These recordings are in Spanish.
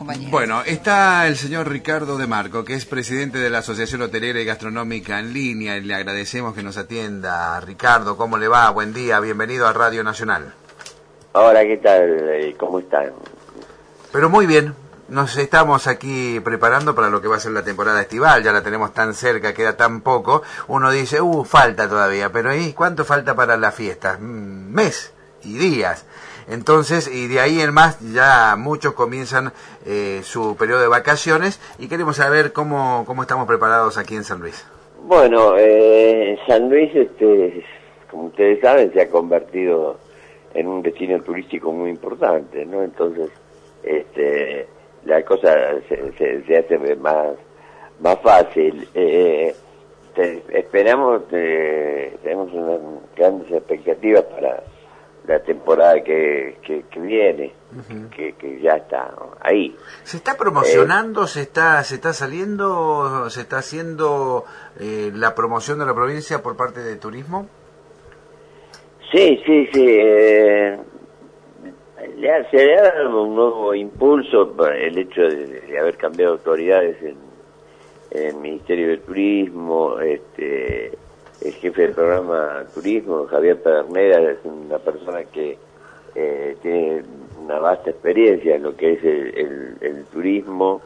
compañeros. Bueno, está el señor Ricardo De Marco, que es presidente de la Asociación Hotelera y Gastronómica en Línea, y le agradecemos que nos atienda. Ricardo, ¿cómo le va? Buen día, bienvenido a Radio Nacional. Hola, ¿qué tal? ¿Cómo están? Pero muy bien, nos estamos aquí preparando para lo que va a ser la temporada estival, ya la tenemos tan cerca, queda tan poco. Uno dice, falta todavía, pero ¿y cuánto falta para las fiestas? Mes y días. Entonces, y de ahí en más, ya muchos comienzan su periodo de vacaciones y queremos saber cómo estamos preparados aquí en San Luis. Bueno, San Luis, como ustedes saben, se ha convertido en un destino turístico muy importante, ¿no? Entonces, la cosa se hace más fácil. Esperamos, tenemos unas grandes expectativas para la temporada que viene, uh-huh. que ya está ahí. ¿Se está promocionando, se está saliendo, se está haciendo la promoción de la provincia por parte de turismo? Sí. Se le ha dado un nuevo impulso por el hecho de haber cambiado autoridades en el Ministerio de Turismo. El jefe del programa Turismo, Javier Pedernera, es una persona que tiene una vasta experiencia en lo que es el turismo,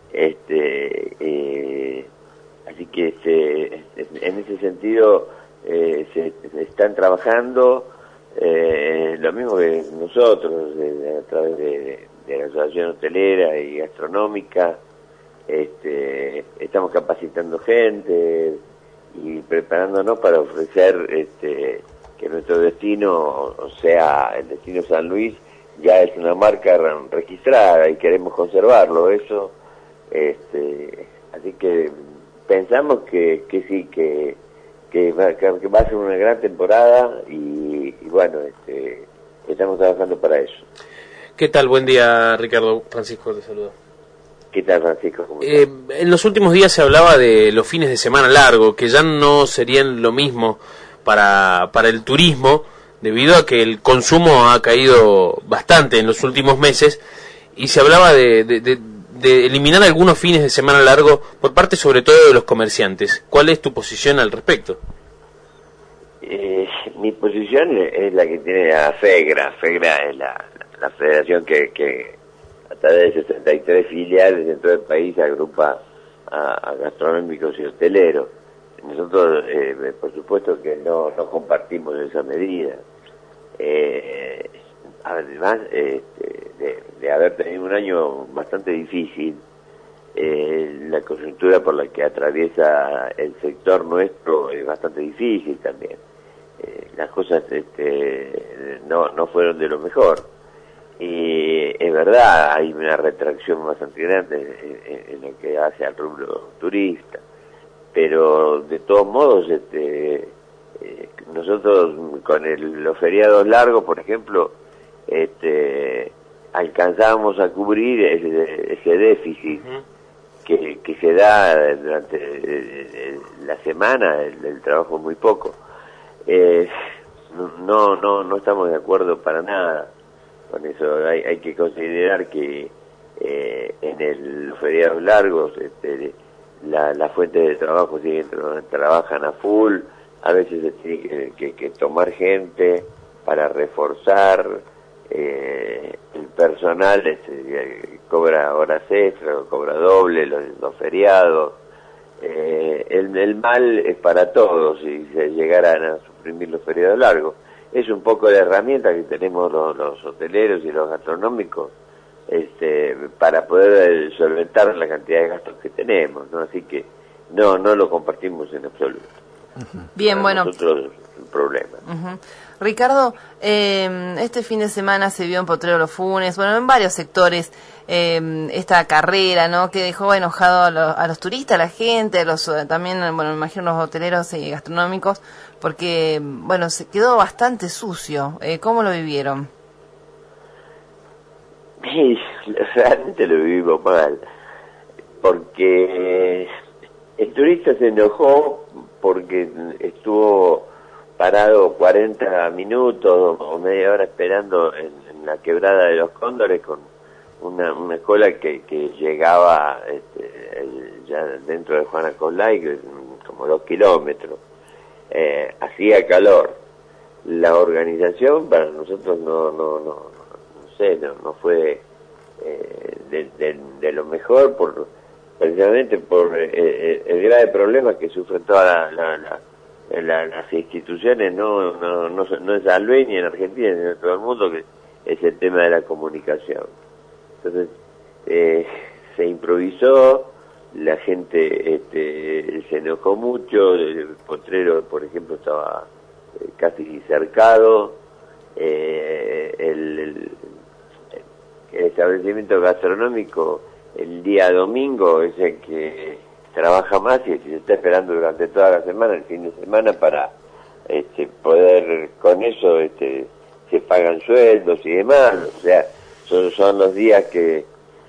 así que en ese sentido se están trabajando lo mismo que nosotros a través de la Asociación Hotelera y Gastronómica. Estamos capacitando gente y preparándonos para ofrecer que nuestro destino, o sea, el destino San Luis, ya es una marca registrada y queremos conservarlo, eso. Así que pensamos que sí, que va a ser una gran temporada y bueno, estamos trabajando para eso. ¿Qué tal? Buen día, Ricardo. Francisco te saluda. ¿Qué tal, Francisco? ¿Cómo estás? En los últimos días se hablaba de los fines de semana largo, que ya no serían lo mismo para el turismo, debido a que el consumo ha caído bastante en los últimos meses, y se hablaba de eliminar algunos fines de semana largo por parte sobre todo de los comerciantes. ¿Cuál es tu posición al respecto? Mi posición es la que tiene la FEGRA. FEGRA es la federación que a través de 63 filiales en todo el país agrupa a gastronómicos y hoteleros. Nosotros, por supuesto que no compartimos esa medida. Además, de haber tenido un año bastante difícil, la coyuntura por la que atraviesa el sector nuestro es bastante difícil también. Las cosas no fueron de lo mejor. Y es verdad, hay una retracción bastante grande en lo que hace al rubro turista, pero de todos modos nosotros con los feriados largos, por ejemplo, alcanzábamos a cubrir ese déficit que se da durante la semana, el trabajo es muy poco. No estamos de acuerdo para nada con eso. Hay que considerar que en los feriados largos las fuentes de trabajo trabajan a full, a veces se tiene que tomar gente para reforzar, el personal cobra horas extras, cobra doble, los feriados. El mal es para todos si se llegaran a suprimir los feriados largos. Es un poco de herramienta que tenemos los hoteleros y los gastronómicos para poder solventar la cantidad de gastos que tenemos, ¿no? Así que no lo compartimos en absoluto. Bien, para bueno. Nosotros es un problema. Ricardo, este fin de semana se vio en Potrero Los Funes, bueno, en varios sectores, esta carrera, ¿no? Que dejó enojado a los turistas, a la gente, también, bueno, me imagino los hoteleros y gastronómicos, porque, bueno, se quedó bastante sucio. ¿Cómo lo vivieron? Sí, realmente lo vivimos mal, porque el turista se enojó porque estuvo parado 40 minutos o media hora esperando en la quebrada de los Cóndores con una cola que llegaba ya dentro de Juana Colay, como 2 kilómetros. Hacía calor. La organización para nosotros no fue de lo mejor, precisamente por el grave problema que sufren todas las instituciones, no en San Luis ni en Argentina, ni en todo el mundo, que es el tema de la comunicación. Entonces, se improvisó, la gente se enojó mucho, el potrero, por ejemplo, estaba casi cercado, el establecimiento gastronómico el día domingo es el que trabaja más y se está esperando durante toda la semana, el fin de semana, para poder, con eso se pagan sueldos y demás, o sea, son los días que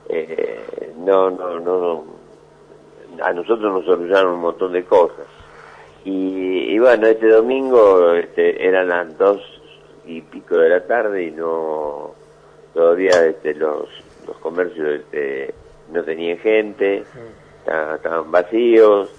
a nosotros nos solucionaron un montón de cosas. Y bueno, este domingo eran las 2:00 de la tarde y todavía los comercios no tenían gente, estaban vacíos.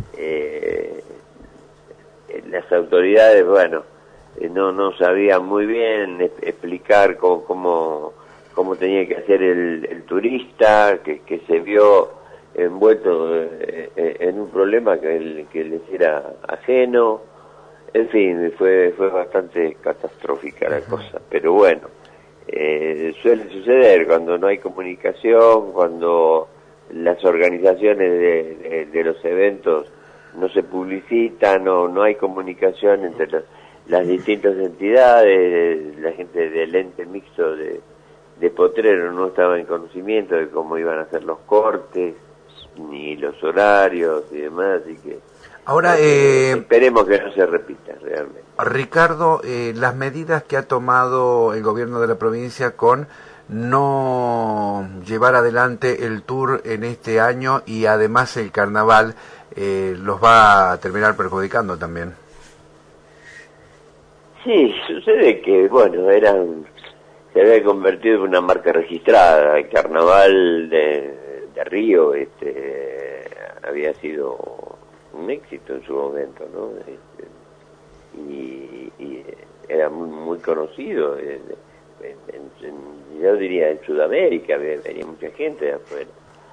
Las autoridades, bueno, no sabían muy bien explicar cómo tenía que hacer el turista, que se vio envuelto en un problema que les era ajeno. En fin, fue bastante catastrófica la cosa, pero bueno, suele suceder cuando no hay comunicación, cuando las organizaciones de los eventos no se publicitan o no hay comunicación entre las distintas entidades. La gente del ente mixto de Potrero no estaba en conocimiento de cómo iban a ser los cortes ni los horarios y demás, así que ahora esperemos que no se repita realmente. Ricardo, las medidas que ha tomado el gobierno de la provincia con no llevar adelante el tour en este año y además el carnaval, los va a terminar perjudicando también. Sí, sucede que, bueno, se había convertido en una marca registrada. El carnaval de Río había sido un éxito en su momento, ¿no? Y era muy conocido, yo diría en Sudamérica, venía mucha gente de afuera.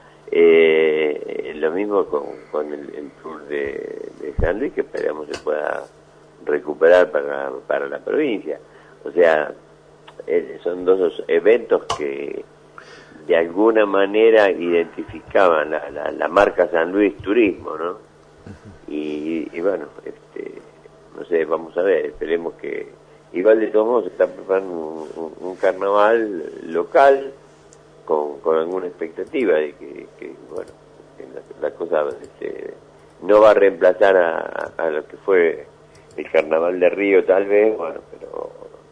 Lo mismo con el tour de San Luis, que esperamos se pueda recuperar para la provincia. O sea, son dos eventos que de alguna manera identificaban la marca San Luis Turismo, ¿no? Y bueno, no sé, vamos a ver, esperemos que igual de todos modos se está preparando un carnaval local con alguna expectativa de que bueno, que la cosa no va a reemplazar a lo que fue el carnaval de Río, tal vez, bueno, pero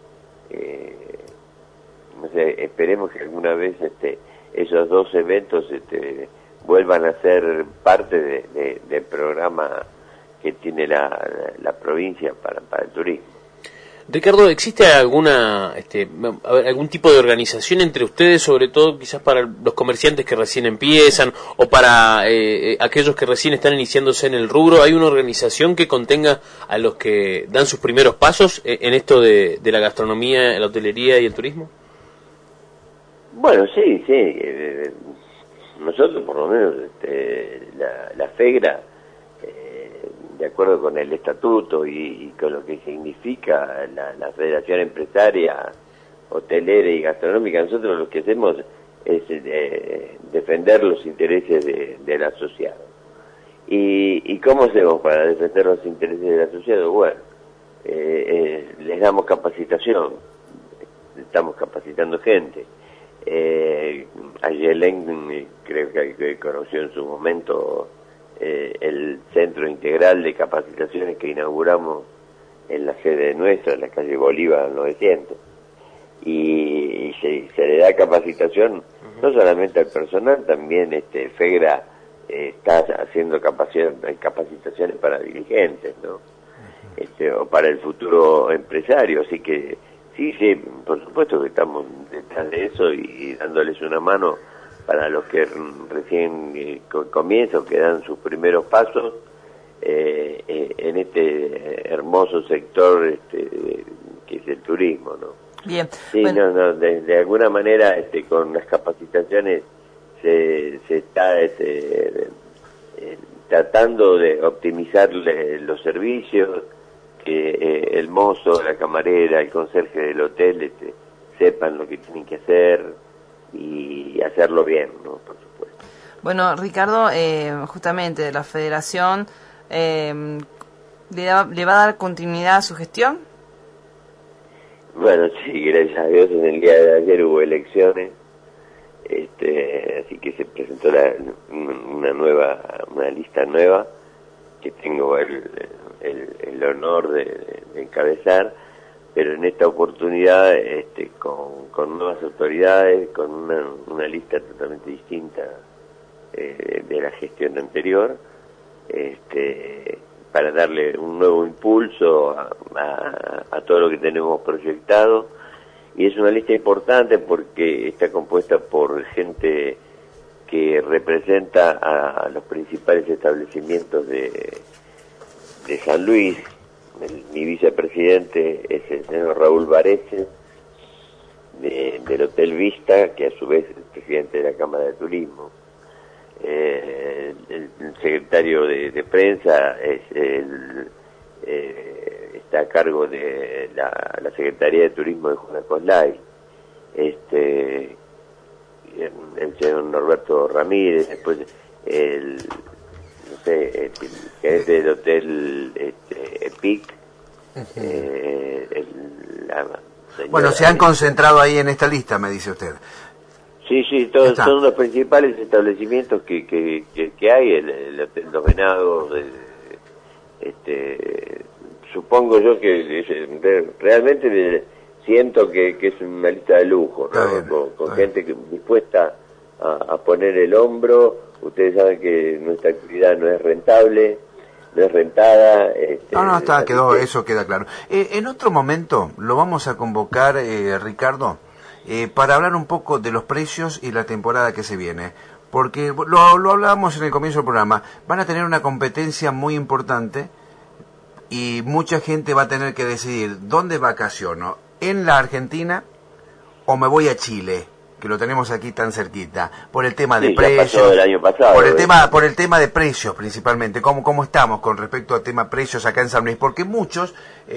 no sé, esperemos que alguna vez esos dos eventos vuelvan a ser parte del programa que tiene la provincia para el turismo. Ricardo, ¿existe algún tipo de organización entre ustedes, sobre todo quizás para los comerciantes que recién empiezan o para aquellos que recién están iniciándose en el rubro? ¿Hay una organización que contenga a los que dan sus primeros pasos en esto de la gastronomía, la hotelería y el turismo? Bueno, sí. Nosotros, por lo menos, la FEGRA, de acuerdo con el estatuto y con lo que significa la Federación Empresaria, Hotelera y Gastronómica, nosotros lo que hacemos es defender los intereses del asociado. ¿Y cómo hacemos para defender los intereses del asociado? Bueno, les damos capacitación, estamos capacitando gente. Ayelen creo que conoció en su momento el Centro Integral de Capacitaciones que inauguramos en la sede nuestra, en la calle Bolívar 900, y se le da capacitación no solamente al personal, también FEGRA está haciendo capacitaciones para dirigentes, ¿no? O para el futuro empresario, así que Sí, sí, por supuesto que estamos detrás de eso y dándoles una mano para los que recién comienzan, que dan sus primeros pasos en este hermoso sector que es el turismo, ¿no? Bien. Sí, Bueno. de alguna manera con las capacitaciones se está tratando de optimizar los servicios, que el mozo, la camarera, el conserje del hotel sepan lo que tienen que hacer y hacerlo bien, ¿no? Por supuesto. Bueno, Ricardo, justamente la Federación ¿le va a dar continuidad a su gestión? Bueno, sí, gracias a Dios en el día de ayer hubo elecciones, así que se presentó una lista nueva que tengo el honor de encabezar, pero en esta oportunidad con nuevas autoridades, con una lista totalmente distinta de la gestión anterior, para darle un nuevo impulso a todo lo que tenemos proyectado. Y es una lista importante porque está compuesta por gente que representa a los principales establecimientos de San Luis. Mi vicepresidente es el señor Raúl Varese, del Hotel Vista, que a su vez es el presidente de la Cámara de Turismo. El secretario de prensa está a cargo de la Secretaría de Turismo de Juana Coslay, el señor Norberto Ramírez, después el gerente del Hotel EPIC, Bueno, se han concentrado ahí en esta lista, me dice usted. Sí, todos son los principales establecimientos que hay, el Hotel Los Venados, supongo yo que realmente siento que es una lista de lujo, ¿no? Con gente dispuesta a poner el hombro. Ustedes saben que nuestra actividad no es rentable, no es rentada. Eso queda claro. En otro momento lo vamos a convocar, Ricardo, para hablar un poco de los precios y la temporada que se viene, porque lo hablábamos en el comienzo del programa, van a tener una competencia muy importante y mucha gente va a tener que decidir dónde vacaciono, en la Argentina o me voy a Chile, que lo tenemos aquí tan cerquita, por el tema de precios, pasó el año pasado, por el tema de precios principalmente, cómo estamos con respecto al tema precios acá en San Luis, porque muchos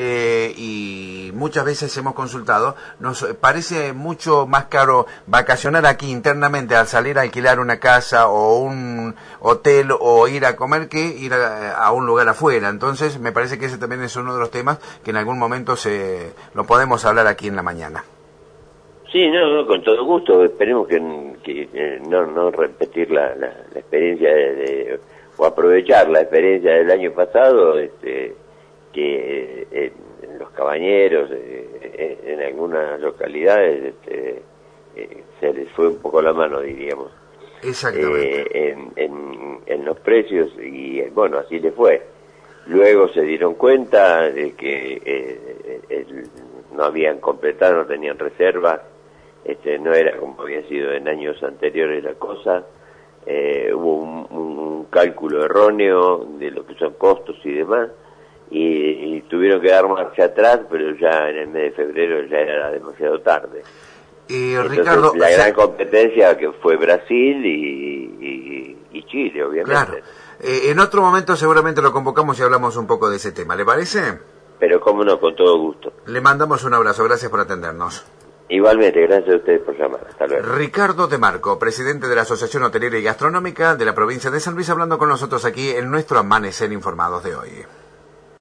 y muchas veces hemos consultado, nos parece mucho más caro vacacionar aquí internamente al salir a alquilar una casa o un hotel o ir a comer que ir a un lugar afuera. Entonces me parece que ese también es uno de los temas que en algún momento lo podemos hablar aquí en la mañana. Sí, no, con todo gusto. Esperemos que no repetir la experiencia o aprovechar la experiencia del año pasado, que en Los Cabañeros, en algunas localidades, se les fue un poco la mano, diríamos. Exactamente. En los precios, y bueno, así les fue. Luego se dieron cuenta de que no habían completado, no tenían reservas. No era como había sido en años anteriores la cosa. Hubo un cálculo erróneo de lo que son costos y demás, y tuvieron que dar marcha atrás, pero ya en el mes de febrero ya era demasiado tarde. Entonces, Ricardo, la gran competencia que fue Brasil y Chile, obviamente. Claro. En otro momento seguramente lo convocamos y hablamos un poco de ese tema, ¿le parece? Pero cómo no, con todo gusto. Le mandamos un abrazo, gracias por atendernos. Igualmente, gracias a ustedes por llamar. Hasta luego. Ricardo de Marco, presidente de la Asociación Hotelera y Gastronómica de la provincia de San Luis, hablando con nosotros aquí en nuestro Amanecer Informados de hoy.